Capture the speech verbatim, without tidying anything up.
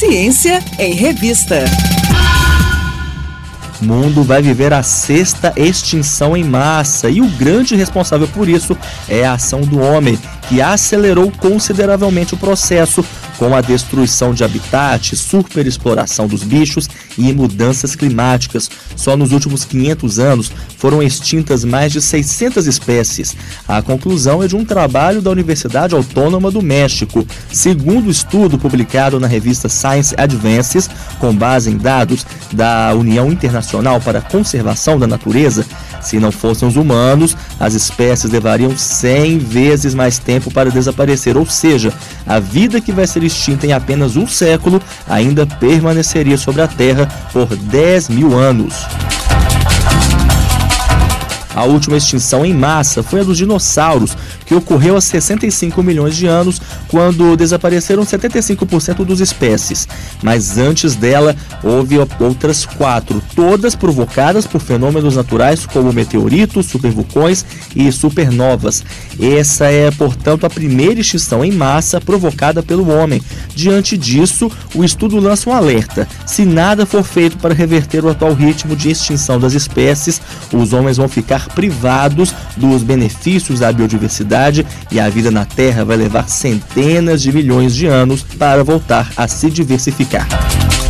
Ciência em Revista. O mundo vai viver a sexta extinção em massa e o grande responsável por isso é a ação do homem, que acelerou consideravelmente o processo com a destruição de habitat, superexploração dos bichos e mudanças climáticas. Só nos últimos quinhentos anos foram extintas mais de seiscentas espécies. A conclusão é de um trabalho da Universidade Autônoma do México. Segundo o estudo publicado na revista Science Advances, com base em dados da União Internacional para a Conservação da Natureza, se não fossem os humanos, as espécies levariam cem vezes mais tempo para desaparecer, ou seja, a vida que vai ser extinta em apenas um século ainda permaneceria sobre a Terra por dez mil anos. A última extinção em massa foi a dos dinossauros, que ocorreu há sessenta e cinco milhões de anos, quando desapareceram setenta e cinco por cento das espécies. Mas antes dela, houve outras quatro, todas provocadas por fenômenos naturais como meteoritos, supervulcões e supernovas. Essa é, portanto, a primeira extinção em massa provocada pelo homem. Diante disso, o estudo lança um alerta. Se nada for feito para reverter o atual ritmo de extinção das espécies, os homens vão ficar privados dos benefícios da biodiversidade e a vida na Terra vai levar centenas de milhões de anos para voltar a se diversificar.